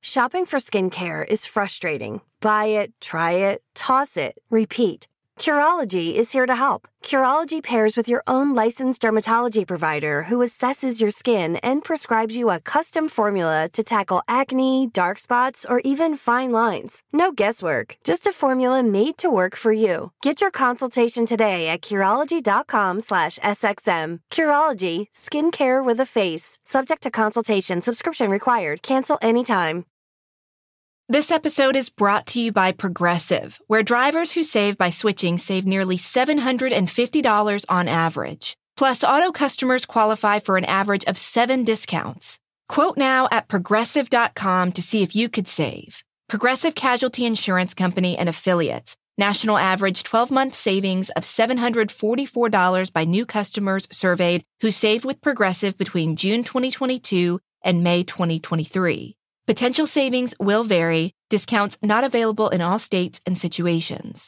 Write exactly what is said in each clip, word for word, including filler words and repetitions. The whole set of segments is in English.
Shopping for skincare is frustrating. Buy it, try it, toss it, repeat. Curology is here to help. Curology pairs with your own licensed dermatology provider who assesses your skin and prescribes you a custom formula to tackle acne, dark spots, or even fine lines. No guesswork, just a formula made to work for you. Get your consultation today at Curology.com slash SXM. Curology, skincare with a face. Subject to consultation, subscription required. Cancel anytime. This episode is brought to you by Progressive, where drivers who save by switching save nearly seven hundred fifty dollars on average. Plus, auto customers qualify for an average of seven discounts. Quote now at Progressive dot com to see if you could save. Progressive Casualty Insurance Company and Affiliates. National average twelve-month savings of seven hundred forty-four dollars by new customers surveyed who saved with Progressive between June twenty twenty-two and May twenty twenty-three. Potential savings will vary. Discounts not available in all states and situations.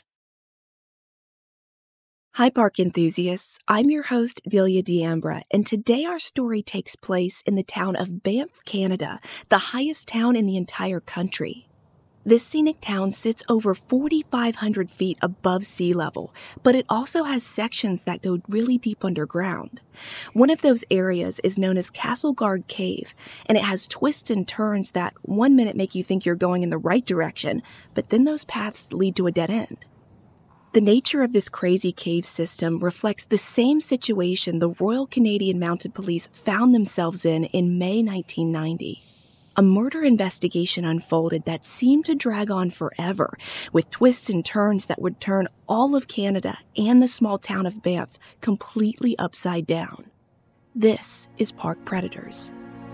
Hi, park enthusiasts. I'm your host, Delia D'Ambra, and today our story takes place in the town of Banff, Canada, the highest town in the entire country. This scenic town sits over forty-five hundred feet above sea level, but it also has sections that go really deep underground. One of those areas is known as Castleguard Cave, and it has twists and turns that one minute make you think you're going in the right direction, but then those paths lead to a dead end. The nature of this crazy cave system reflects the same situation the Royal Canadian Mounted Police found themselves in in May nineteen ninety. A murder investigation unfolded that seemed to drag on forever, with twists and turns that would turn all of Canada and the small town of Banff completely upside down. This is Park Predators.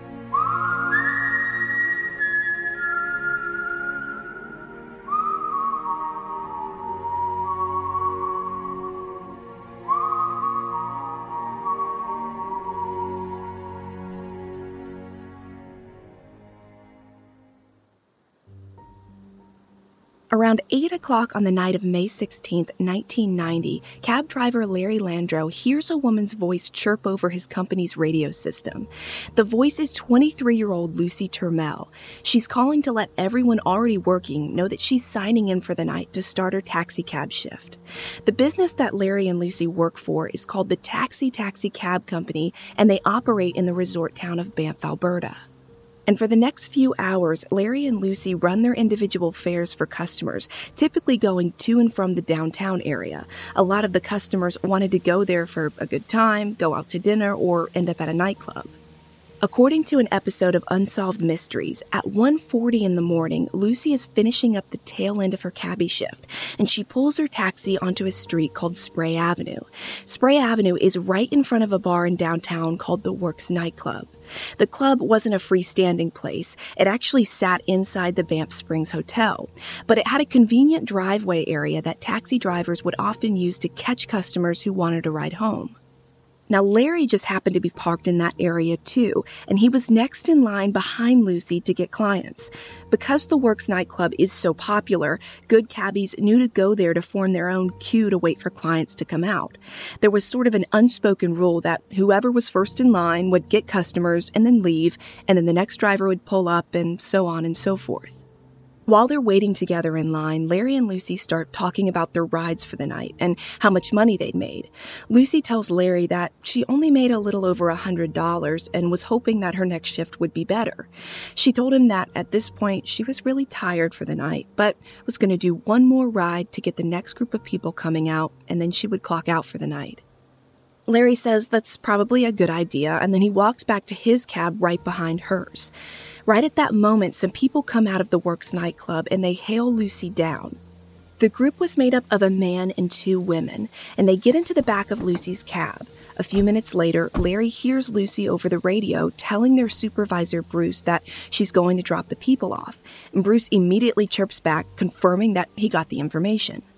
Around eight o'clock on the night of May sixteenth, nineteen ninety, cab driver Larry Landreau hears a woman's voice chirp over his company's radio system. The voice is twenty-three-year-old Lucy Turmel. She's calling to let everyone already working know that she's signing in for the night to start her taxi cab shift. The business that Larry and Lucy work for is called the Taxi Taxi Cab Company, and they operate in the resort town of Banff, Alberta. And for the next few hours, Larry and Lucy run their individual fares for customers, typically going to and from the downtown area. A lot of the customers wanted to go there for a good time, go out to dinner, or end up at a nightclub. According to an episode of Unsolved Mysteries, at one forty in the morning, Lucy is finishing up the tail end of her cabbie shift, and she pulls her taxi onto a street called Spray Avenue. Spray Avenue is right in front of a bar in downtown called the Works Nightclub. The club wasn't a freestanding place. It actually sat inside the Banff Springs Hotel, but it had a convenient driveway area that taxi drivers would often use to catch customers who wanted a ride home. Now, Larry just happened to be parked in that area too, and he was next in line behind Lucy to get clients. Because the Works nightclub is so popular, good cabbies knew to go there to form their own queue to wait for clients to come out. There was sort of an unspoken rule that whoever was first in line would get customers and then leave, and then the next driver would pull up, and so on and so forth. While they're waiting together in line, Larry and Lucy start talking about their rides for the night and how much money they'd made. Lucy tells Larry that she only made a little over one hundred dollars and was hoping that her next shift would be better. She told him that at this point she was really tired for the night, but was going to do one more ride to get the next group of people coming out, and then she would clock out for the night. Larry says that's probably a good idea, and then he walks back to his cab right behind hers. Right at that moment, some people come out of the Works nightclub and they hail Lucy down. The group was made up of a man and two women, and they get into the back of Lucy's cab. A few minutes later, Larry hears Lucy over the radio telling their supervisor, Bruce, that she's going to drop the people off, and Bruce immediately chirps back, confirming that he got the information.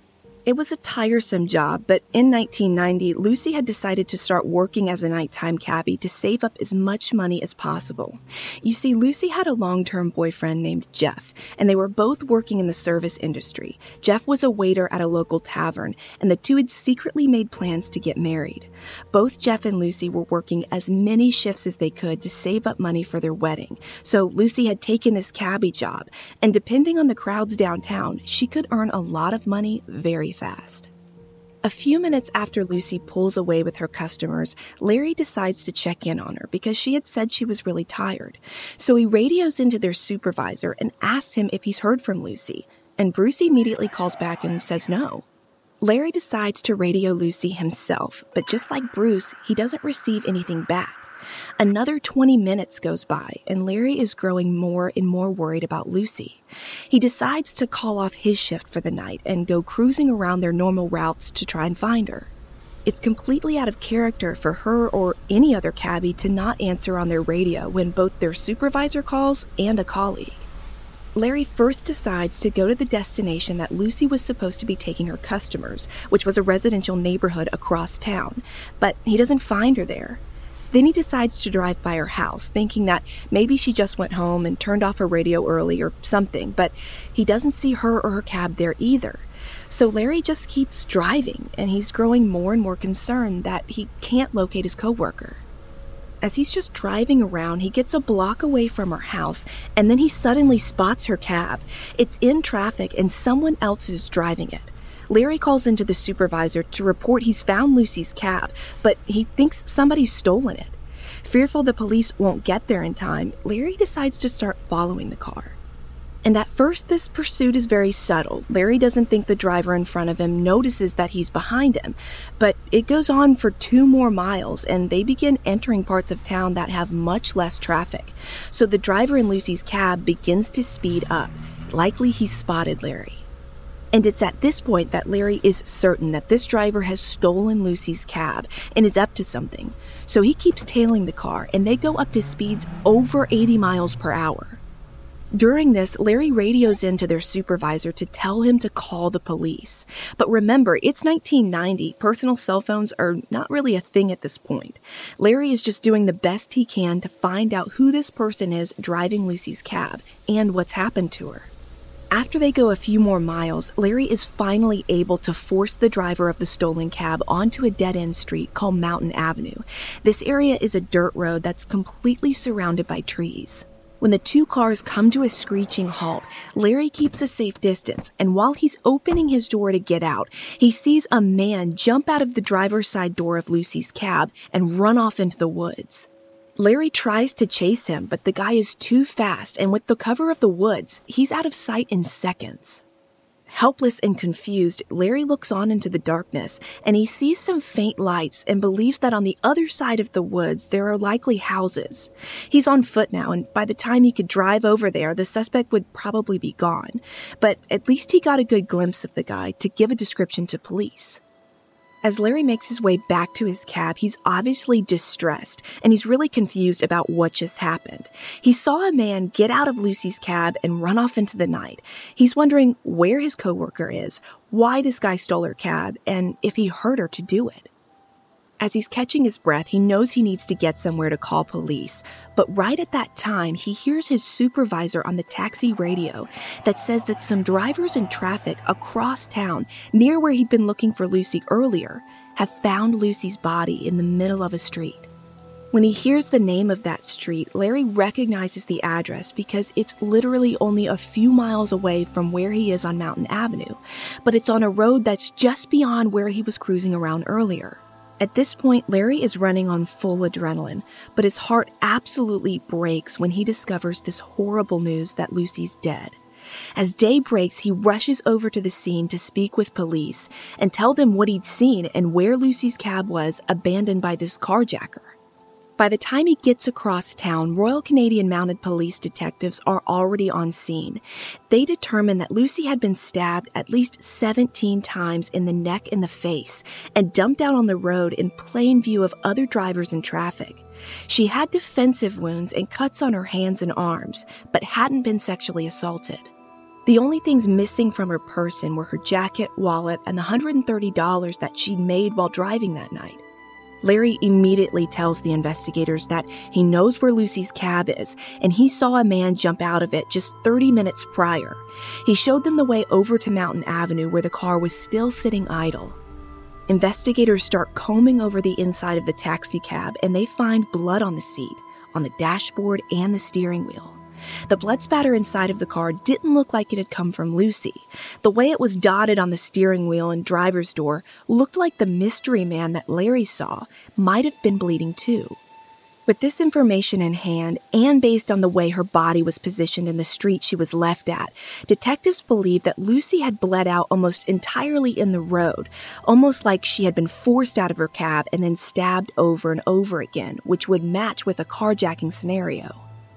It was a tiresome job, but in nineteen ninety, Lucy had decided to start working as a nighttime cabbie to save up as much money as possible. You see, Lucy had a long-term boyfriend named Jeff, and they were both working in the service industry. Jeff was a waiter at a local tavern, and the two had secretly made plans to get married. Both Jeff and Lucy were working as many shifts as they could to save up money for their wedding, so Lucy had taken this cabbie job, and depending on the crowds downtown, she could earn a lot of money very fast. A few minutes after Lucy pulls away with her customers, Larry decides to check in on her because she had said she was really tired. So he radios into their supervisor and asks him if he's heard from Lucy, and Bruce immediately calls back and says no. Larry decides to radio Lucy himself, but just like Bruce, he doesn't receive anything back. Another twenty minutes goes by, and Larry is growing more and more worried about Lucy. He decides to call off his shift for the night and go cruising around their normal routes to try and find her. It's completely out of character for her or any other cabbie to not answer on their radio when both their supervisor calls and a colleague. Larry first decides to go to the destination that Lucy was supposed to be taking her customers, which was a residential neighborhood across town, but he doesn't find her there. Then he decides to drive by her house, thinking that maybe she just went home and turned off her radio early or something, but he doesn't see her or her cab there either. So Larry just keeps driving, and he's growing more and more concerned that he can't locate his coworker. As he's just driving around, he gets a block away from her house, and then he suddenly spots her cab. It's in traffic, and someone else is driving it. Larry calls into the supervisor to report he's found Lucy's cab, but he thinks somebody's stolen it. Fearful the police won't get there in time, Larry decides to start following the car. And at first, this pursuit is very subtle. Larry doesn't think the driver in front of him notices that he's behind him, but it goes on for two more miles, and they begin entering parts of town that have much less traffic. So the driver in Lucy's cab begins to speed up. Likely he spotted Larry. And it's at this point that Larry is certain that this driver has stolen Lucy's cab and is up to something. So he keeps tailing the car, and they go up to speeds over eighty miles per hour. During this, Larry radios into their supervisor to tell him to call the police. But remember, it's nineteen ninety. Personal cell phones are not really a thing at this point. Larry is just doing the best he can to find out who this person is driving Lucy's cab and what's happened to her. After they go a few more miles, Larry is finally able to force the driver of the stolen cab onto a dead-end street called Mountain Avenue. This area is a dirt road that's completely surrounded by trees. When the two cars come to a screeching halt, Larry keeps a safe distance, and while he's opening his door to get out, he sees a man jump out of the driver's side door of Lucy's cab and run off into the woods. Larry tries to chase him, but the guy is too fast, and with the cover of the woods, he's out of sight in seconds. Helpless and confused, Larry looks on into the darkness, and he sees some faint lights and believes that on the other side of the woods there are likely houses. He's on foot now, and by the time he could drive over there, the suspect would probably be gone. But at least he got a good glimpse of the guy to give a description to police. As Larry makes his way back to his cab, he's obviously distressed, and he's really confused about what just happened. He saw a man get out of Lucy's cab and run off into the night. He's wondering where his coworker is, why this guy stole her cab, and if he hurt her to do it. As he's catching his breath, he knows he needs to get somewhere to call police, but right at that time, he hears his supervisor on the taxi radio that says that some drivers in traffic across town, near where he'd been looking for Lucy earlier, have found Lucy's body in the middle of a street. When he hears the name of that street, Larry recognizes the address because it's literally only a few miles away from where he is on Mountain Avenue, but it's on a road that's just beyond where he was cruising around earlier. At this point, Larry is running on full adrenaline, but his heart absolutely breaks when he discovers this horrible news that Lucy's dead. As day breaks, he rushes over to the scene to speak with police and tell them what he'd seen and where Lucy's cab was abandoned by this carjacker. By the time he gets across town, Royal Canadian Mounted Police detectives are already on scene. They determine that Lucy had been stabbed at least seventeen times in the neck and the face and dumped out on the road in plain view of other drivers in traffic. She had defensive wounds and cuts on her hands and arms, but hadn't been sexually assaulted. The only things missing from her person were her jacket, wallet, and the one hundred thirty dollars that she'd made while driving that night. Larry immediately tells the investigators that he knows where Lucy's cab is, and he saw a man jump out of it just thirty minutes prior. He showed them the way over to Mountain Avenue where the car was still sitting idle. Investigators start combing over the inside of the taxi cab, and they find blood on the seat, on the dashboard, and the steering wheel. The blood spatter inside of the car didn't look like it had come from Lucy. The way it was dotted on the steering wheel and driver's door looked like the mystery man that Larry saw might have been bleeding too. With this information in hand, and based on the way her body was positioned in the street she was left at, detectives believed that Lucy had bled out almost entirely in the road, almost like she had been forced out of her cab and then stabbed over and over again, which would match with a carjacking scenario.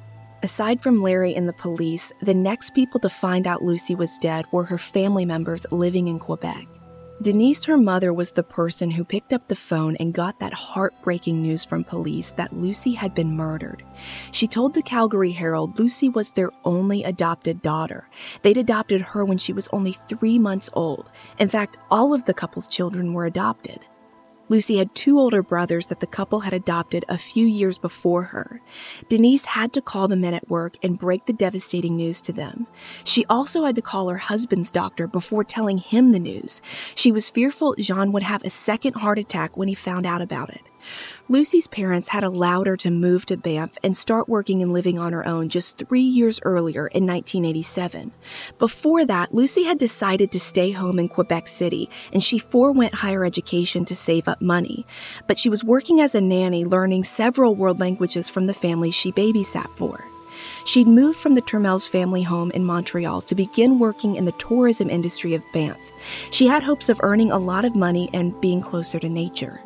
Aside from Larry and the police, the next people to find out Lucy was dead were her family members living in Quebec. Denise, her mother, was the person who picked up the phone and got that heartbreaking news from police that Lucy had been murdered. She told the Calgary Herald Lucy was their only adopted daughter. They'd adopted her when she was only three months old. In fact, all of the couple's children were adopted. Lucy had two older brothers that the couple had adopted a few years before her. Denise had to call the men at work and break the devastating news to them. She also had to call her husband's doctor before telling him the news. She was fearful Jean would have a second heart attack when he found out about it. Lucy's parents had allowed her to move to Banff and start working and living on her own just three years earlier in nineteen eighty-seven. Before that, Lucy had decided to stay home in Quebec City, and she forewent higher education to save up money. But she was working as a nanny, learning several world languages from the family she babysat for. She'd moved from the Turmel's family home in Montreal to begin working in the tourism industry of Banff. She had hopes of earning a lot of money and being closer to nature.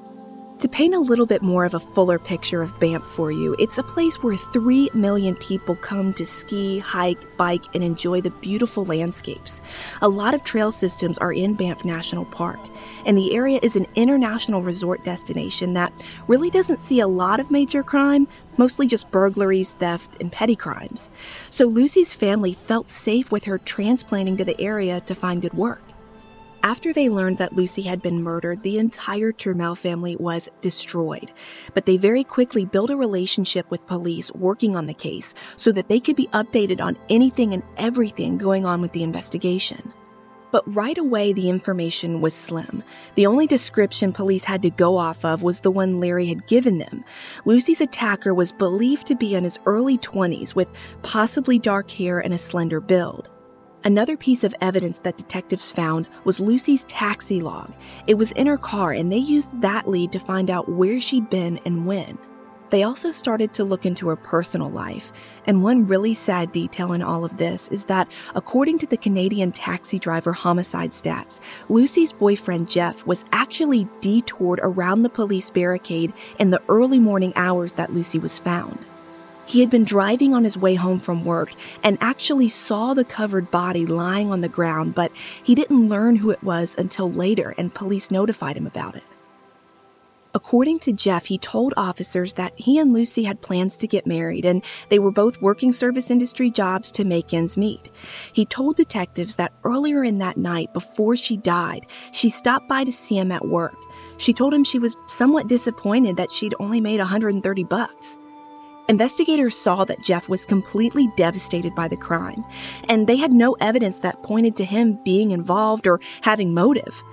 To paint a little bit more of a fuller picture of Banff for you, it's a place where three million people come to ski, hike, bike, and enjoy the beautiful landscapes. A lot of trail systems are in Banff National Park, and the area is an international resort destination that really doesn't see a lot of major crime, mostly just burglaries, theft, and petty crimes. So Lucy's family felt safe with her transplanting to the area to find good work. After they learned that Lucy had been murdered, the entire Turmel family was destroyed. But they very quickly built a relationship with police working on the case so that they could be updated on anything and everything going on with the investigation. But right away, the information was slim. The only description police had to go off of was the one Larry had given them. Lucy's attacker was believed to be in his early twenties with possibly dark hair and a slender build. Another piece of evidence that detectives found was Lucy's taxi log. It was in her car, and they used that lead to find out where she'd been and when. They also started to look into her personal life, and one really sad detail in all of this is that, according to the Canadian taxi driver homicide stats, Lucy's boyfriend Jeff was actually detoured around the police barricade in the early morning hours that Lucy was found. He had been driving on his way home from work and actually saw the covered body lying on the ground, but he didn't learn who it was until later, and police notified him about it. According to Jeff, he told officers that he and Lucy had plans to get married, and they were both working service industry jobs to make ends meet. He told detectives that earlier in that night, before she died, she stopped by to see him at work. She told him she was somewhat disappointed that she'd only made one hundred thirty bucks. Investigators saw that Jeff was completely devastated by the crime, and they had no evidence that pointed to him being involved or having motive.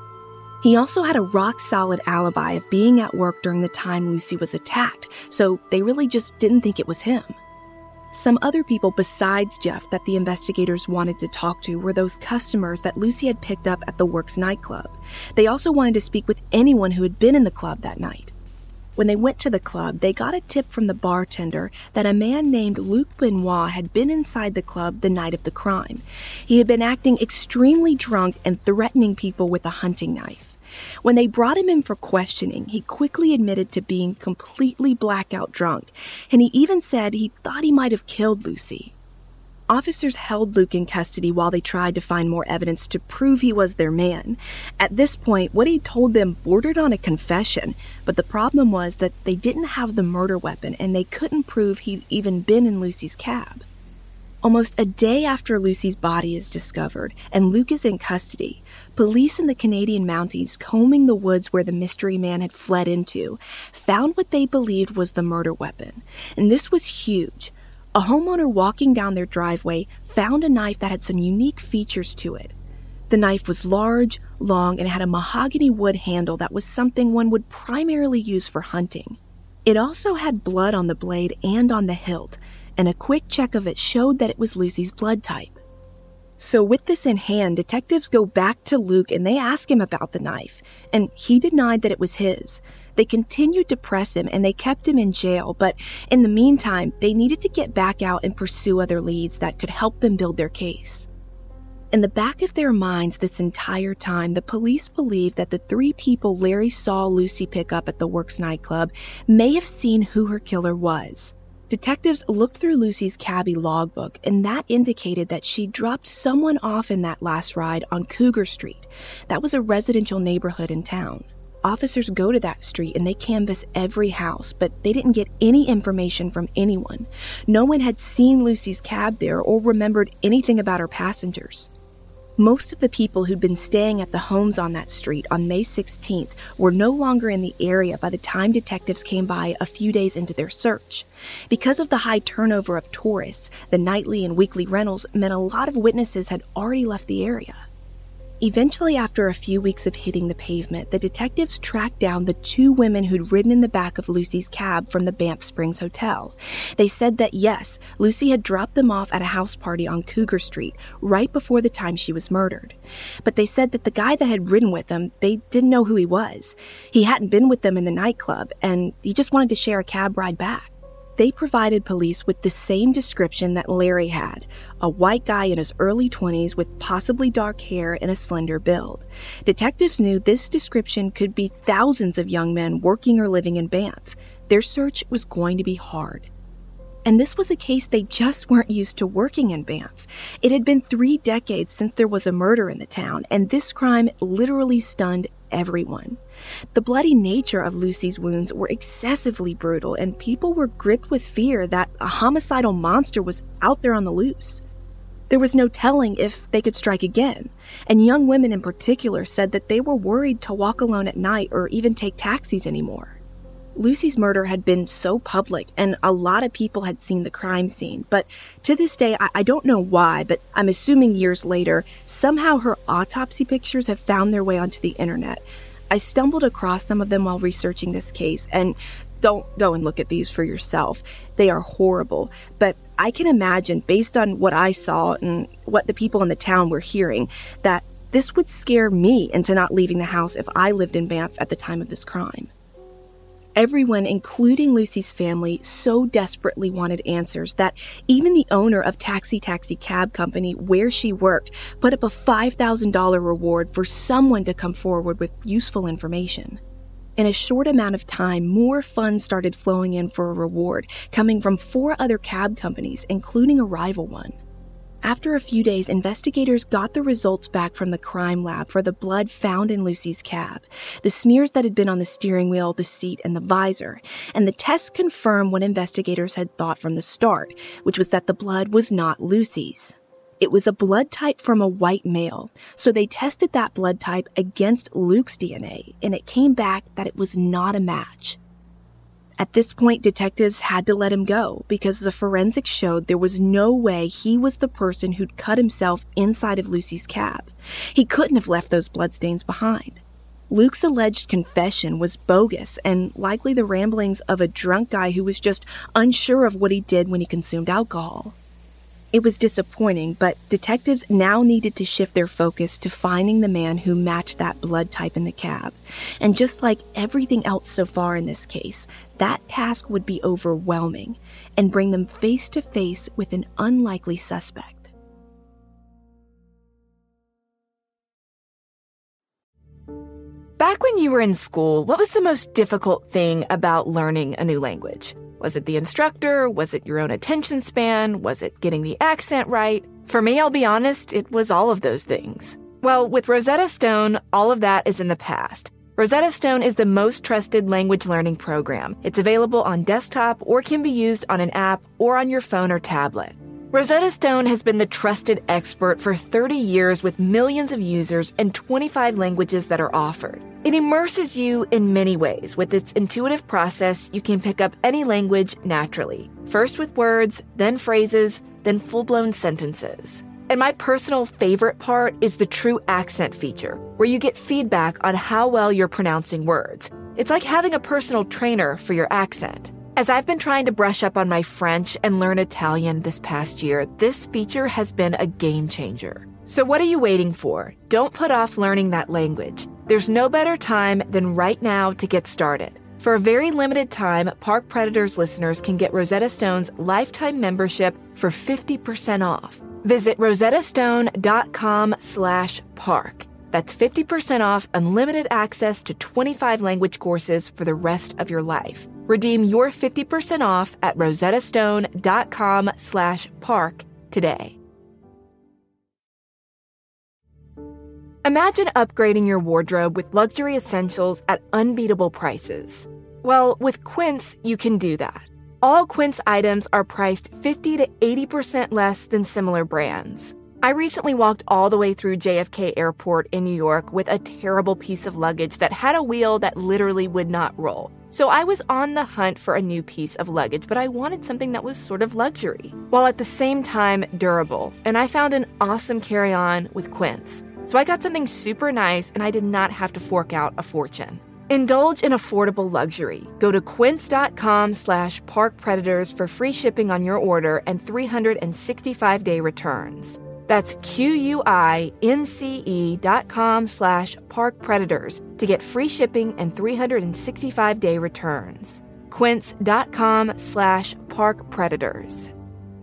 He also had a rock-solid alibi of being at work during the time Lucy was attacked, so they really just didn't think it was him. Some other people besides Jeff that the investigators wanted to talk to were those customers that Lucy had picked up at the Works nightclub. They also wanted to speak with anyone who had been in the club that night. When they went to the club, they got a tip from the bartender that a man named Luc Benoit had been inside the club the night of the crime. He had been acting extremely drunk and threatening people with a hunting knife. When they brought him in for questioning, he quickly admitted to being completely blackout drunk, and he even said he thought he might have killed Lucy. Officers held Luc in custody while they tried to find more evidence to prove he was their man. At this point, what he told them bordered on a confession, but the problem was that they didn't have the murder weapon and they couldn't prove he'd even been in Lucy's cab. Almost a day after Lucy's body is discovered and Luke is in custody, police in the Canadian Mounties, combing the woods where the mystery man had fled into, found what they believed was the murder weapon. And this was huge. A homeowner walking down their driveway found a knife that had some unique features to it. The knife was large, long, and had a mahogany wood handle that was something one would primarily use for hunting. It also had blood on the blade and on the hilt, and a quick check of it showed that it was Lucy's blood type. So with this in hand, detectives go back to Luke and they ask him about the knife, and he denied that it was his. They continued to press him and they kept him in jail, but in the meantime, they needed to get back out and pursue other leads that could help them build their case. In the back of their minds this entire time, the police believed that the three people Larry saw Lucy pick up at the Works nightclub may have seen who her killer was. Detectives looked through Lucy's cabbie logbook, and that indicated that she dropped someone off in that last ride on Cougar Street. That was a residential neighborhood in town. Officers go to that street and they canvass every house, but they didn't get any information from anyone. No one had seen Lucy's cab there or remembered anything about her passengers. Most of the people who'd been staying at the homes on that street on May sixteenth were no longer in the area by the time detectives came by a few days into their search. Because of the high turnover of tourists, the nightly and weekly rentals meant a lot of witnesses had already left the area. Eventually, after a few weeks of hitting the pavement, the detectives tracked down the two women who'd ridden in the back of Lucy's cab from the Banff Springs Hotel. They said that yes, Lucy had dropped them off at a house party on Cougar Street right before the time she was murdered. But they said that the guy that had ridden with them, they didn't know who he was. He hadn't been with them in the nightclub, and he just wanted to share a cab ride back. They provided police with the same description that Larry had, a white guy in his early twenties with possibly dark hair and a slender build. Detectives knew this description could be thousands of young men working or living in Banff. Their search was going to be hard. And this was a case they just weren't used to working in Banff. It had been three decades since there was a murder in the town, and this crime literally stunned everyone. The bloody nature of Lucy's wounds were excessively brutal, and people were gripped with fear that a homicidal monster was out there on the loose. There was no telling if they could strike again, and young women in particular said that they were worried to walk alone at night or even take taxis anymore. Lucy's murder had been so public, and a lot of people had seen the crime scene, but to this day, I, I don't know why, but I'm assuming years later, somehow her autopsy pictures have found their way onto the internet. I stumbled across some of them while researching this case, and don't go and look at these for yourself. They are horrible, but I can imagine, based on what I saw and what the people in the town were hearing, that this would scare me into not leaving the house if I lived in Banff at the time of this crime. Everyone, including Lucy's family, so desperately wanted answers that even the owner of Taxi Taxi Cab Company, where she worked, put up a five thousand dollars reward for someone to come forward with useful information. In a short amount of time, more funds started flowing in for a reward, coming from four other cab companies, including a rival one. After a few days, investigators got the results back from the crime lab for the blood found in Lucy's cab, the smears that had been on the steering wheel, the seat, and the visor, and the tests confirmed what investigators had thought from the start, which was that the blood was not Lucy's. It was a blood type from a white male, so they tested that blood type against Luke's D N A, and it came back that it was not a match. At this point, detectives had to let him go because the forensics showed there was no way he was the person who'd cut himself inside of Lucy's cab. He couldn't have left those bloodstains behind. Luke's alleged confession was bogus and likely the ramblings of a drunk guy who was just unsure of what he did when he consumed alcohol. It was disappointing, but detectives now needed to shift their focus to finding the man who matched that blood type in the cab. And just like everything else so far in this case, that task would be overwhelming and bring them face to face with an unlikely suspect. Back when you were in school, what was the most difficult thing about learning a new language? Was it the instructor? Was it your own attention span? Was it getting the accent right? For me, I'll be honest, it was all of those things. Well, with Rosetta Stone, all of that is in the past. Rosetta Stone is the most trusted language learning program. It's available on desktop or can be used on an app or on your phone or tablet. Rosetta Stone has been the trusted expert for thirty years with millions of users and twenty-five languages that are offered. It immerses you in many ways. With its intuitive process, you can pick up any language naturally. First with words, then phrases, then full-blown sentences. And my personal favorite part is the True Accent feature, where you get feedback on how well you're pronouncing words. It's like having a personal trainer for your accent. As I've been trying to brush up on my French and learn Italian this past year, this feature has been a game changer. So what are you waiting for? Don't put off learning that language. There's no better time than right now to get started. For a very limited time, Park Predators listeners can get Rosetta Stone's lifetime membership for fifty percent off. Visit rosettastone.com slash park. That's fifty percent off unlimited access to twenty-five language courses for the rest of your life. Redeem your fifty percent off at rosettastone.com slash park today. Imagine upgrading your wardrobe with luxury essentials at unbeatable prices. Well, with Quince, you can do that. All Quince items are priced fifty to eighty percent less than similar brands. I recently walked all the way through J F K Airport in New York with a terrible piece of luggage that had a wheel that literally would not roll. So I was on the hunt for a new piece of luggage, but I wanted something that was sort of luxury, while at the same time durable. And I found an awesome carry-on with Quince. So I got something super nice, and I did not have to fork out a fortune. Indulge in affordable luxury. Go to quince.com slash parkpredators for free shipping on your order and three hundred sixty-five day returns. That's Q-U-I-N-C-E dot com slash parkpredators to get free shipping and three hundred sixty-five day returns. Quince.com slash parkpredators.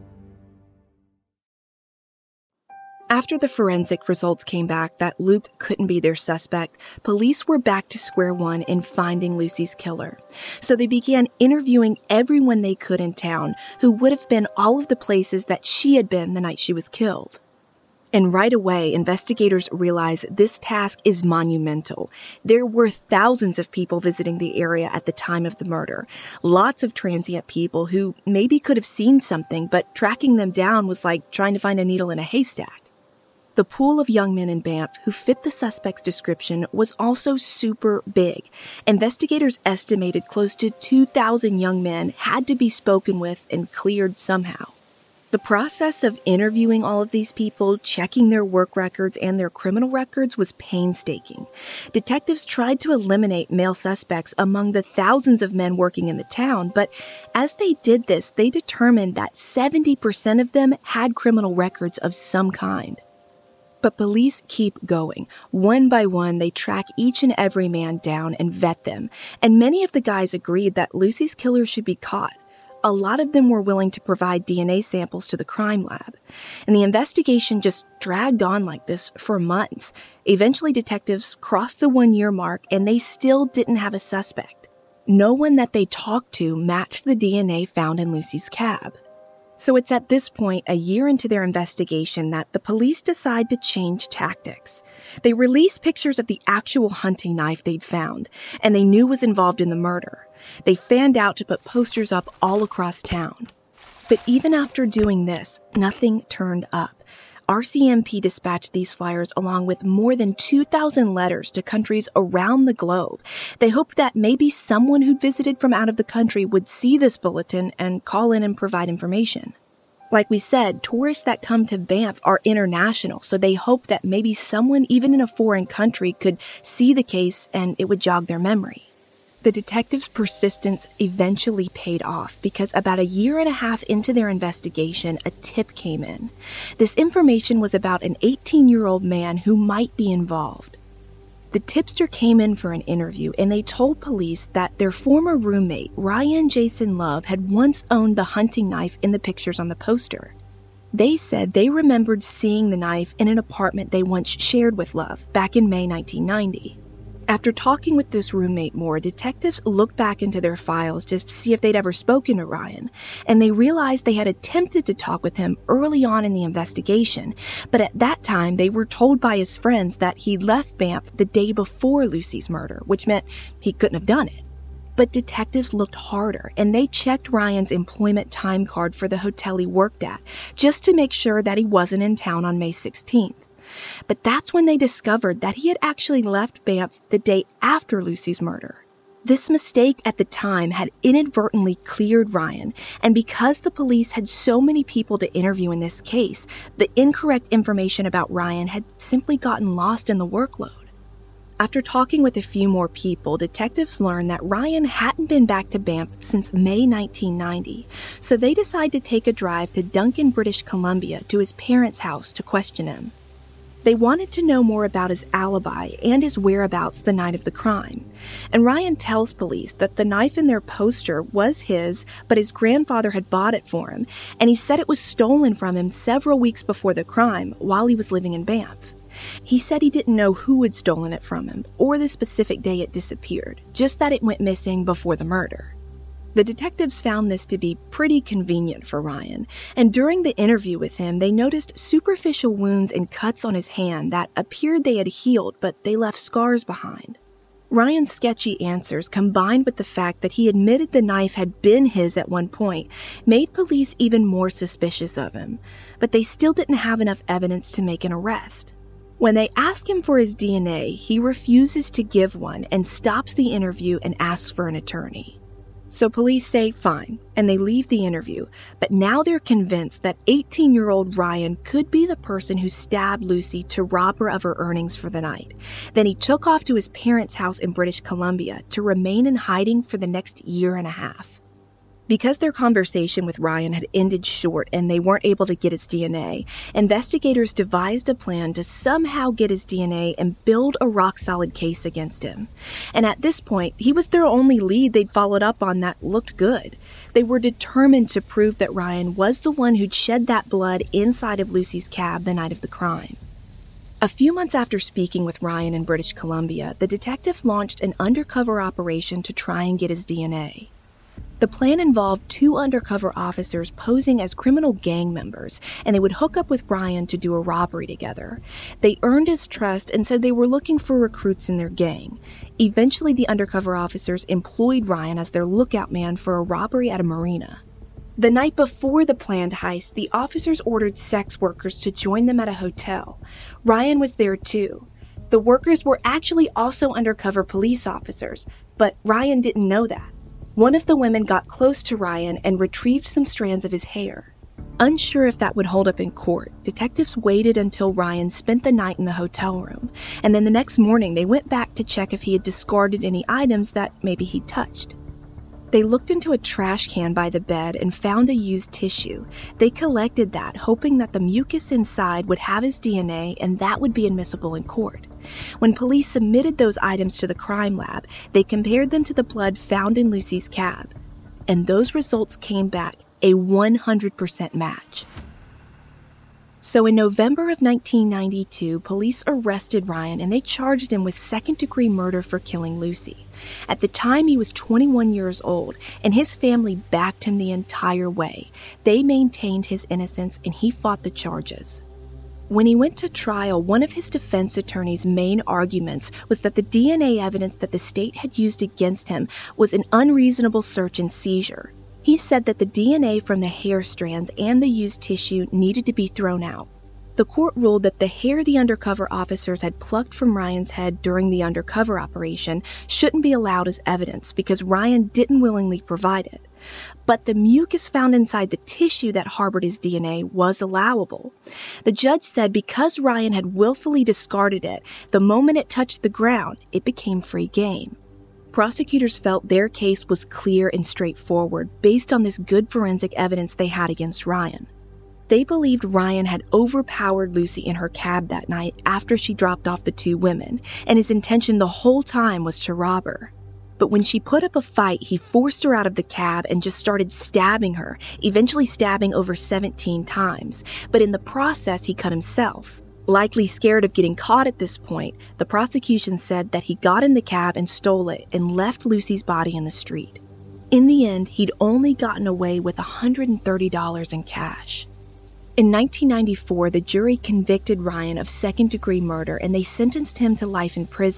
After the forensic results came back that Luke couldn't be their suspect, police were back to square one in finding Lucy's killer. So they began interviewing everyone they could in town who would have been all of the places that she had been the night she was killed. And right away, investigators realized this task is monumental. There were thousands of people visiting the area at the time of the murder. Lots of transient people who maybe could have seen something, but tracking them down was like trying to find a needle in a haystack. The pool of young men in Banff who fit the suspect's description was also super big. Investigators estimated close to two thousand young men had to be spoken with and cleared somehow. The process of interviewing all of these people, checking their work records and their criminal records was painstaking. Detectives tried to eliminate male suspects among the thousands of men working in the town, but as they did this, they determined that seventy percent of them had criminal records of some kind. But police keep going. One by one, they track each and every man down and vet them. And many of the guys agreed that Lucy's killer should be caught. A lot of them were willing to provide D N A samples to the crime lab. And the investigation just dragged on like this for months. Eventually, detectives crossed the one-year mark, and they still didn't have a suspect. No one that they talked to matched the D N A found in Lucy's cab. So it's at this point, a year into their investigation, that the police decide to change tactics. They release pictures of the actual hunting knife they'd found, and they knew was involved in the murder. They fanned out to put posters up all across town. But even after doing this, nothing turned up. R C M P dispatched these flyers along with more than two thousand letters to countries around the globe. They hoped that maybe someone who'd visited from out of the country would see this bulletin and call in and provide information. Like we said, tourists that come to Banff are international, so they hoped that maybe someone even in a foreign country could see the case and it would jog their memory. The detectives' persistence eventually paid off because about a year and a half into their investigation, a tip came in. This information was about an eighteen-year-old man who might be involved. The tipster came in for an interview, and they told police that their former roommate, Ryan Jason Love, had once owned the hunting knife in the pictures on the poster. They said they remembered seeing the knife in an apartment they once shared with Love back in May nineteen ninety. After talking with this roommate more, detectives looked back into their files to see if they'd ever spoken to Ryan, and they realized they had attempted to talk with him early on in the investigation, but at that time they were told by his friends that he left Banff the day before Lucy's murder, which meant he couldn't have done it. But detectives looked harder, and they checked Ryan's employment time card for the hotel he worked at, just to make sure that he wasn't in town on May sixteenth. But that's when they discovered that he had actually left Banff the day after Lucy's murder. This mistake at the time had inadvertently cleared Ryan, and because the police had so many people to interview in this case, the incorrect information about Ryan had simply gotten lost in the workload. After talking with a few more people, detectives learned that Ryan hadn't been back to Banff since May nineteen ninety, so they decided to take a drive to Duncan, British Columbia, to his parents' house to question him. They wanted to know more about his alibi and his whereabouts the night of the crime. And Ryan tells police that the knife in their poster was his, but his grandfather had bought it for him, and he said it was stolen from him several weeks before the crime while he was living in Banff. He said he didn't know who had stolen it from him or the specific day it disappeared, just that it went missing before the murder. The detectives found this to be pretty convenient for Ryan, and during the interview with him, they noticed superficial wounds and cuts on his hand that appeared they had healed, but they left scars behind. Ryan's sketchy answers, combined with the fact that he admitted the knife had been his at one point, made police even more suspicious of him, but they still didn't have enough evidence to make an arrest. When they ask him for his D N A, he refuses to give one and stops the interview and asks for an attorney. So police say fine, and they leave the interview, but now they're convinced that eighteen-year-old Ryan could be the person who stabbed Lucy to rob her of her earnings for the night. Then he took off to his parents' house in British Columbia to remain in hiding for the next year and a half. Because their conversation with Ryan had ended short and they weren't able to get his D N A, investigators devised a plan to somehow get his D N A and build a rock-solid case against him. And at this point, he was their only lead they'd followed up on that looked good. They were determined to prove that Ryan was the one who'd shed that blood inside of Lucy's cab the night of the crime. A few months after speaking with Ryan in British Columbia, the detectives launched an undercover operation to try and get his D N A. The plan involved two undercover officers posing as criminal gang members, and they would hook up with Ryan to do a robbery together. They earned his trust and said they were looking for recruits in their gang. Eventually, the undercover officers employed Ryan as their lookout man for a robbery at a marina. The night before the planned heist, the officers ordered sex workers to join them at a hotel. Ryan was there too. The workers were actually also undercover police officers, but Ryan didn't know that. One of the women got close to Ryan and retrieved some strands of his hair. Unsure if that would hold up in court, detectives waited until Ryan spent the night in the hotel room, and then the next morning they went back to check if he had discarded any items that maybe he'd touched. They looked into a trash can by the bed and found a used tissue. They collected that, hoping that the mucus inside would have his D N A and that would be admissible in court. When police submitted those items to the crime lab, they compared them to the blood found in Lucy's cab. And those results came back a one hundred percent match. So in November of nineteen ninety-two, police arrested Ryan and they charged him with second-degree murder for killing Lucy. At the time, he was twenty-one years old, and his family backed him the entire way. They maintained his innocence, and he fought the charges. When he went to trial, one of his defense attorney's main arguments was that the D N A evidence that the state had used against him was an unreasonable search and seizure. He said that the D N A from the hair strands and the used tissue needed to be thrown out. The court ruled that the hair the undercover officers had plucked from Ryan's head during the undercover operation shouldn't be allowed as evidence because Ryan didn't willingly provide it. But the mucus found inside the tissue that harbored his D N A was allowable. The judge said because Ryan had willfully discarded it, the moment it touched the ground, it became free game. Prosecutors felt their case was clear and straightforward based on this good forensic evidence they had against Ryan. They believed Ryan had overpowered Lucy in her cab that night after she dropped off the two women, and his intention the whole time was to rob her. But when she put up a fight, he forced her out of the cab and just started stabbing her, eventually stabbing over seventeen times. But in the process, he cut himself. Likely scared of getting caught at this point, the prosecution said that he got in the cab and stole it and left Lucy's body in the street. In the end, he'd only gotten away with one hundred thirty dollars in cash. In nineteen ninety-four, the jury convicted Ryan of second-degree murder and they sentenced him to life in prison.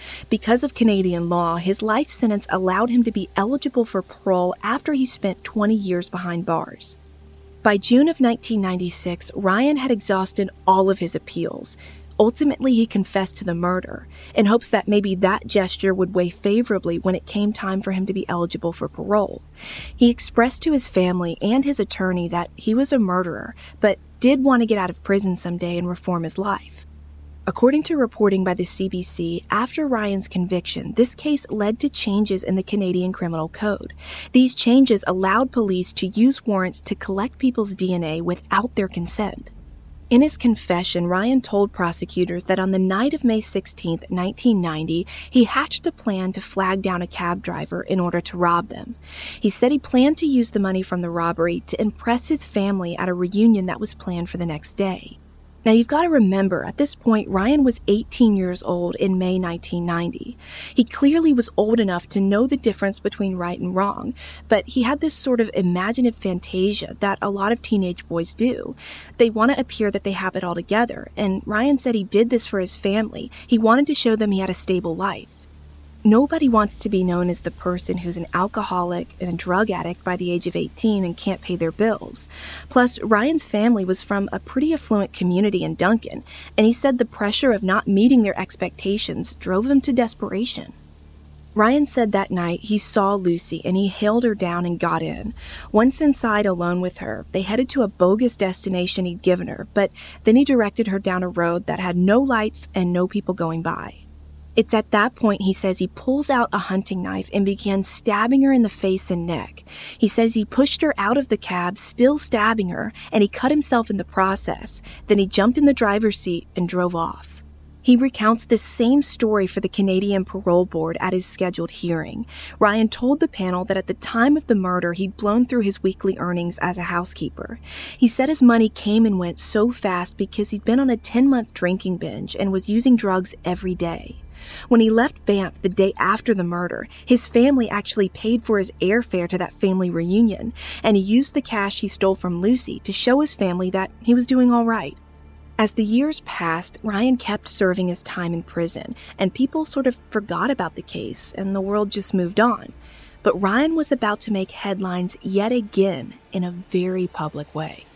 Because of Canadian law, his life sentence allowed him to be eligible for parole after he spent twenty years behind bars. By June of nineteen ninety-six, Ryan had exhausted all of his appeals. Ultimately, he confessed to the murder, in hopes that maybe that gesture would weigh favorably when it came time for him to be eligible for parole. He expressed to his family and his attorney that he was a murderer, but did want to get out of prison someday and reform his life. According to reporting by the C B C, after Ryan's conviction, this case led to changes in the Canadian Criminal Code. These changes allowed police to use warrants to collect people's D N A without their consent. In his confession, Ryan told prosecutors that on the night of May sixteenth, nineteen ninety, he hatched a plan to flag down a cab driver in order to rob them. He said he planned to use the money from the robbery to impress his family at a reunion that was planned for the next day. Now, you've got to remember, at this point, Ryan was eighteen years old in May nineteen ninety. He clearly was old enough to know the difference between right and wrong, but he had this sort of imaginative fantasia that a lot of teenage boys do. They want to appear that they have it all together, and Ryan said he did this for his family. He wanted to show them he had a stable life. Nobody wants to be known as the person who's an alcoholic and a drug addict by the age of eighteen and can't pay their bills. Plus, Ryan's family was from a pretty affluent community in Duncan, and he said the pressure of not meeting their expectations drove him to desperation. Ryan said that night he saw Lucy and he hailed her down and got in. Once inside alone with her, they headed to a bogus destination he'd given her, but then he directed her down a road that had no lights and no people going by. It's at that point, he says, he pulls out a hunting knife and began stabbing her in the face and neck. He says he pushed her out of the cab, still stabbing her, and he cut himself in the process. Then he jumped in the driver's seat and drove off. He recounts this same story for the Canadian Parole Board at his scheduled hearing. Ryan told the panel that at the time of the murder, he'd blown through his weekly earnings as a housekeeper. He said his money came and went so fast because he'd been on a ten-month drinking binge and was using drugs every day. When he left Banff the day after the murder, his family actually paid for his airfare to that family reunion, and he used the cash he stole from Lucy to show his family that he was doing all right. As the years passed, Ryan kept serving his time in prison, and people sort of forgot about the case, and the world just moved on. But Ryan was about to make headlines yet again in a very public way.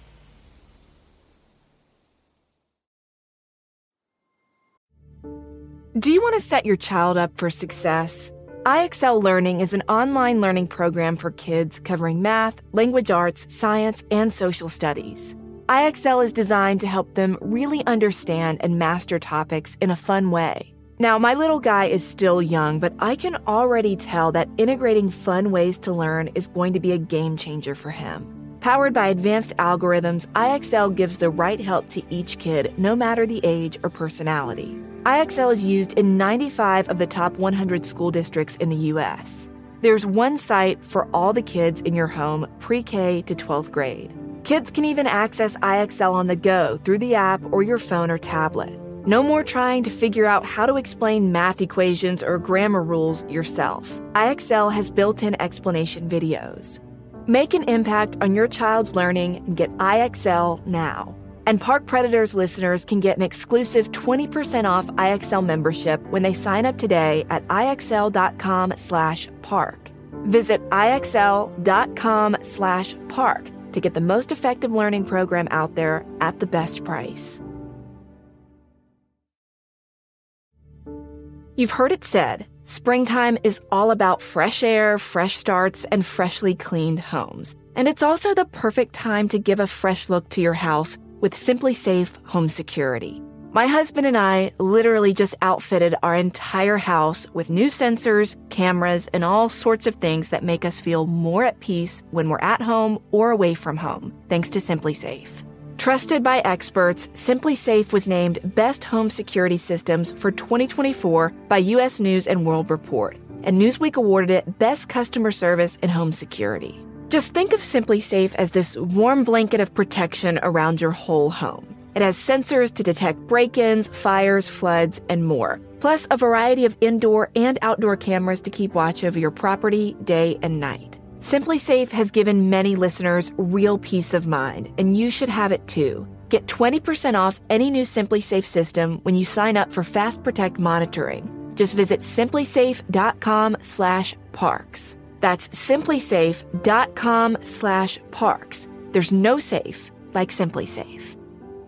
Do you want to set your child up for success? I X L Learning is an online learning program for kids covering math, language arts, science, and social studies. I X L is designed to help them really understand and master topics in a fun way. Now, my little guy is still young, but I can already tell that integrating fun ways to learn is going to be a game changer for him. Powered by advanced algorithms, I X L gives the right help to each kid, no matter the age or personality. I X L is used in ninety-five of the top one hundred school districts in the U S. There's one site for all the kids in your home, pre-K to twelfth grade. Kids can even access I X L on the go through the app or your phone or tablet. No more trying to figure out how to explain math equations or grammar rules yourself. I X L has built-in explanation videos. Make an impact on your child's learning and get I X L now. And Park Predators listeners can get an exclusive twenty percent off I X L membership when they sign up today at IXL.com slash park. Visit IXL.com slash park to get the most effective learning program out there at the best price. You've heard it said, springtime is all about fresh air, fresh starts, and freshly cleaned homes. And it's also the perfect time to give a fresh look to your house with Simply Safe Home Security. My husband and I literally just outfitted our entire house with new sensors, cameras, and all sorts of things that make us feel more at peace when we're at home or away from home, thanks to Simply Safe. Trusted by experts, Simply Safe was named Best Home Security Systems for twenty twenty-four by U S News and World Report, and Newsweek awarded it Best Customer Service in Home Security. Just think of Simply Safe as this warm blanket of protection around your whole home. It has sensors to detect break-ins, fires, floods, and more, plus a variety of indoor and outdoor cameras to keep watch over your property day and night. Simply Safe has given many listeners real peace of mind, and you should have it too. Get twenty percent off any new Simply Safe system when you sign up for Fast Protect monitoring. Just visit simplysafe.com slash parks. That's simplysafe.com slash parks. There's no safe like Simply Safe.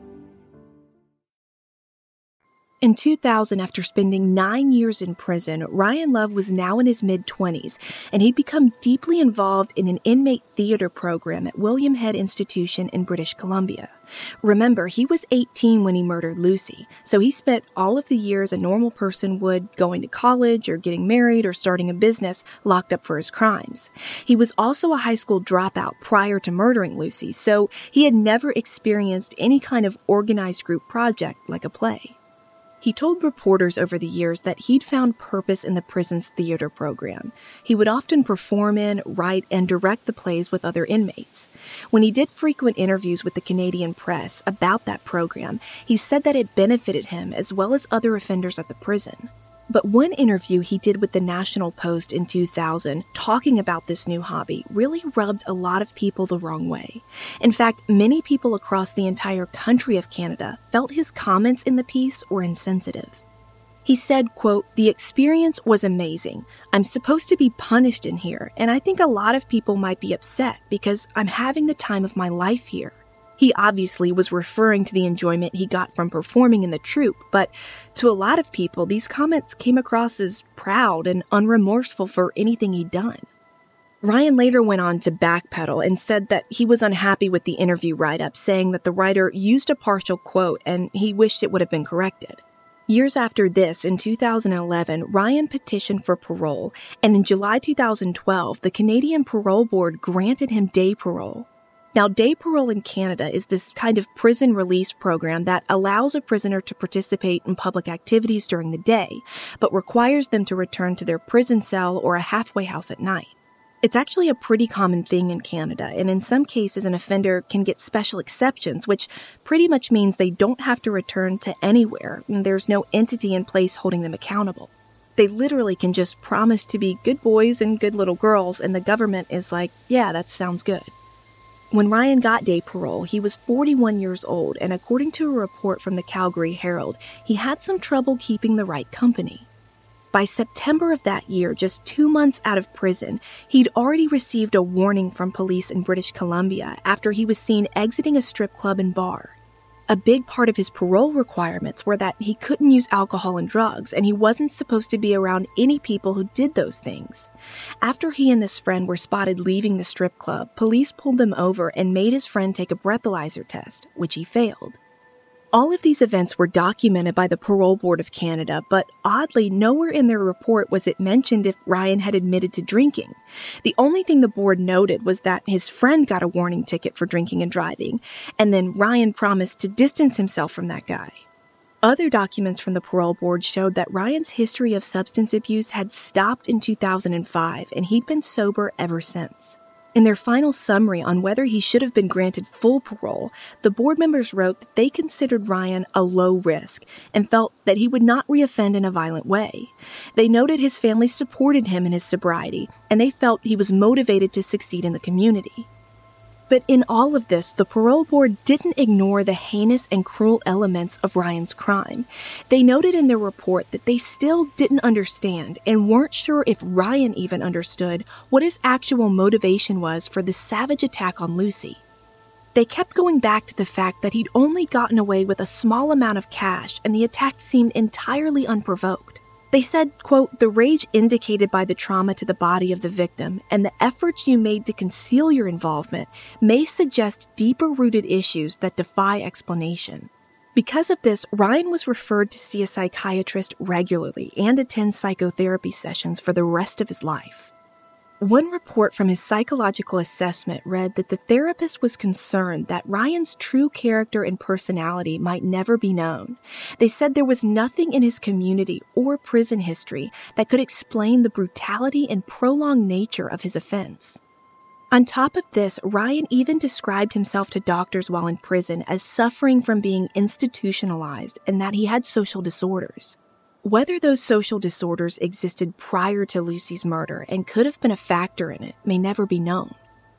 In two thousand, after spending nine years in prison, Ryan Love was now in his mid-twenties, and he'd become deeply involved in an inmate theater program at William Head Institution in British Columbia. Remember, he was eighteen when he murdered Lucy, so he spent all of the years a normal person would going to college or getting married or starting a business locked up for his crimes. He was also a high school dropout prior to murdering Lucy, so he had never experienced any kind of organized group project like a play. He told reporters over the years that he'd found purpose in the prison's theater program. He would often perform in, write, and direct the plays with other inmates. When he did frequent interviews with the Canadian press about that program, he said that it benefited him as well as other offenders at the prison. But one interview he did with the National Post in two thousand, talking about this new hobby, really rubbed a lot of people the wrong way. In fact, many people across the entire country of Canada felt his comments in the piece were insensitive. He said, quote, "The experience was amazing. I'm supposed to be punished in here, and I think a lot of people might be upset because I'm having the time of my life here." He obviously was referring to the enjoyment he got from performing in the troupe, but to a lot of people, these comments came across as proud and unremorseful for anything he'd done. Ryan later went on to backpedal and said that he was unhappy with the interview write-up, saying that the writer used a partial quote and he wished it would have been corrected. Years after this, in two thousand eleven, Ryan petitioned for parole, and in July two thousand twelve, the Canadian Parole Board granted him day parole. Now, day parole in Canada is this kind of prison release program that allows a prisoner to participate in public activities during the day, but requires them to return to their prison cell or a halfway house at night. It's actually a pretty common thing in Canada, and in some cases an offender can get special exceptions, which pretty much means they don't have to return to anywhere, and there's no entity in place holding them accountable. They literally can just promise to be good boys and good little girls, and the government is like, yeah, that sounds good. When Ryan got day parole, he was forty-one years old, and according to a report from the Calgary Herald, he had some trouble keeping the right company. By September of that year, just two months out of prison, he'd already received a warning from police in British Columbia after he was seen exiting a strip club and bar. A big part of his parole requirements were that he couldn't use alcohol and drugs, and he wasn't supposed to be around any people who did those things. After he and this friend were spotted leaving the strip club, police pulled them over and made his friend take a breathalyzer test, which he failed. All of these events were documented by the Parole Board of Canada, but oddly, nowhere in their report was it mentioned if Ryan had admitted to drinking. The only thing the board noted was that his friend got a warning ticket for drinking and driving, and then Ryan promised to distance himself from that guy. Other documents from the parole board showed that Ryan's history of substance abuse had stopped in two thousand five, and he'd been sober ever since. In their final summary on whether he should have been granted full parole, the board members wrote that they considered Ryan a low risk and felt that he would not reoffend in a violent way. They noted his family supported him in his sobriety, and they felt he was motivated to succeed in the community. But in all of this, the parole board didn't ignore the heinous and cruel elements of Ryan's crime. They noted in their report that they still didn't understand and weren't sure if Ryan even understood what his actual motivation was for the savage attack on Lucy. They kept going back to the fact that he'd only gotten away with a small amount of cash and the attack seemed entirely unprovoked. They said, quote, "The rage indicated by the trauma to the body of the victim and the efforts you made to conceal your involvement may suggest deeper-rooted issues that defy explanation." Because of this, Ryan was referred to see a psychiatrist regularly and attend psychotherapy sessions for the rest of his life. One report from his psychological assessment read that the therapist was concerned that Ryan's true character and personality might never be known. They said there was nothing in his community or prison history that could explain the brutality and prolonged nature of his offense. On top of this, Ryan even described himself to doctors while in prison as suffering from being institutionalized and that he had social disorders. Whether those social disorders existed prior to Lucy's murder and could have been a factor in it may never be known.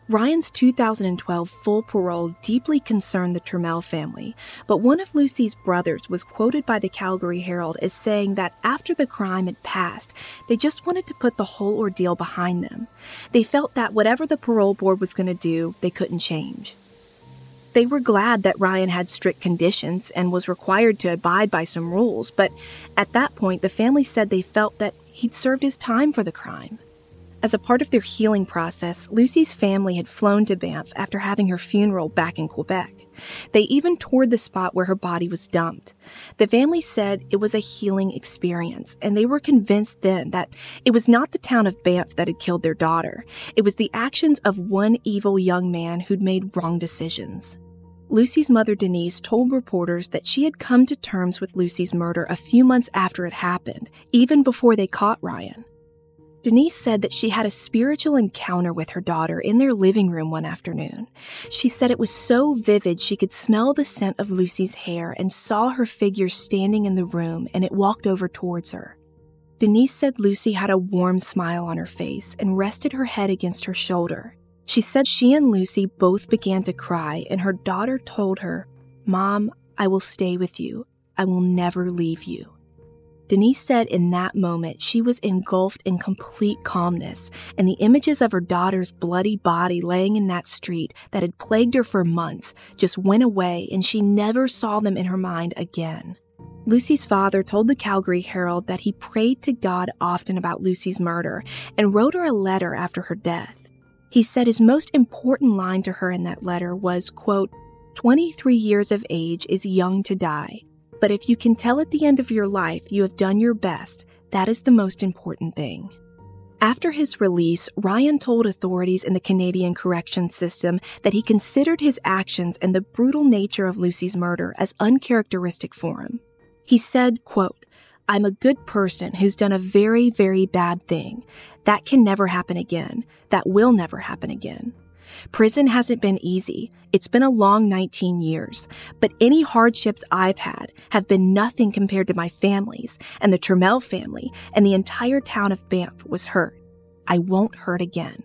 Ryan's two thousand twelve full parole deeply concerned the Turmel family, but one of Lucy's brothers was quoted by the Calgary Herald as saying that after the crime had passed, they just wanted to put the whole ordeal behind them. They felt that whatever the parole board was going to do, they couldn't change. They were glad that Ryan had strict conditions and was required to abide by some rules, but at that point, the family said they felt that he'd served his time for the crime. As a part of their healing process, Lucy's family had flown to Banff after having her funeral back in Quebec. They even toured the spot where her body was dumped. The family said it was a healing experience, and they were convinced then that it was not the town of Banff that had killed their daughter. It was the actions of one evil young man who'd made wrong decisions. Lucy's mother, Denise, told reporters that she had come to terms with Lucy's murder a few months after it happened, even before they caught Ryan. Denise said that she had a spiritual encounter with her daughter in their living room one afternoon. She said it was so vivid she could smell the scent of Lucy's hair and saw her figure standing in the room, and it walked over towards her. Denise said Lucy had a warm smile on her face and rested her head against her shoulder. She said she and Lucy both began to cry, and her daughter told her, "Mom, I will stay with you. I will never leave you." Denise said in that moment she was engulfed in complete calmness, and the images of her daughter's bloody body laying in that street that had plagued her for months just went away, and she never saw them in her mind again. Lucy's father told the Calgary Herald that he prayed to God often about Lucy's murder and wrote her a letter after her death. He said his most important line to her in that letter was, quote, twenty-three years of age is young to die. But if you can tell at the end of your life you have done your best, that is the most important thing. After his release, Ryan told authorities in the Canadian correction system that he considered his actions and the brutal nature of Lucy's murder as uncharacteristic for him. He said, quote, "I'm a good person who's done a very, very bad thing. That can never happen again. That will never happen again. Prison hasn't been easy. It's been a long nineteen years, but any hardships I've had have been nothing compared to my family's, and the Turmel family and the entire town of Banff was hurt. I won't hurt again."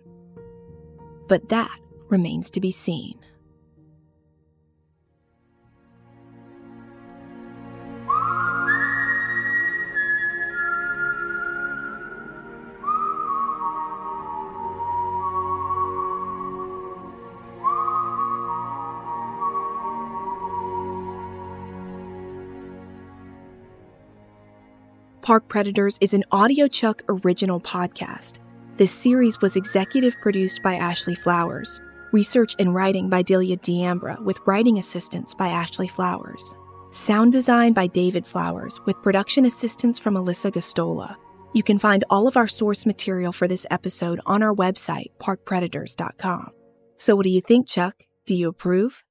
But that remains to be seen. Park Predators is an AudioChuck original podcast. This series was executive produced by Ashley Flowers. Research and writing by Delia D'Ambra, with writing assistance by Ashley Flowers. Sound design by David Flowers, with production assistance from Alyssa Gastola. You can find all of our source material for this episode on our website, park predators dot com. So what do you think, Chuck? Do you approve?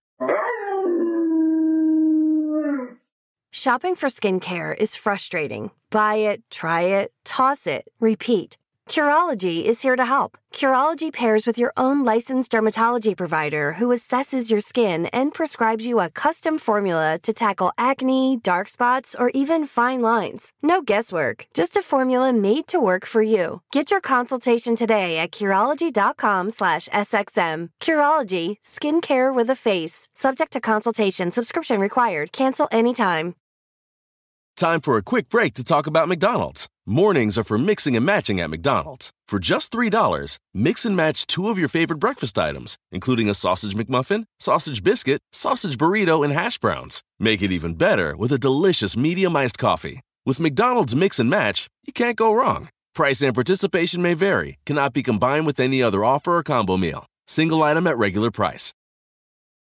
Shopping for skincare is frustrating. Buy it, try it, toss it, repeat. Curology is here to help. Curology pairs with your own licensed dermatology provider who assesses your skin and prescribes you a custom formula to tackle acne, dark spots, or even fine lines. No guesswork, just a formula made to work for you. Get your consultation today at Curology.com slash SXM. Curology, skincare with a face. Subject to consultation, subscription required. Cancel anytime. Time for a quick break to talk about McDonald's. Mornings are for mixing and matching at McDonald's. For just three dollars, mix and match two of your favorite breakfast items, including a sausage McMuffin, sausage biscuit, sausage burrito, and hash browns. Make it even better with a delicious medium iced coffee. With McDonald's Mix and Match, you can't go wrong. Price and participation may vary, cannot be combined with any other offer or combo meal. Single item at regular price.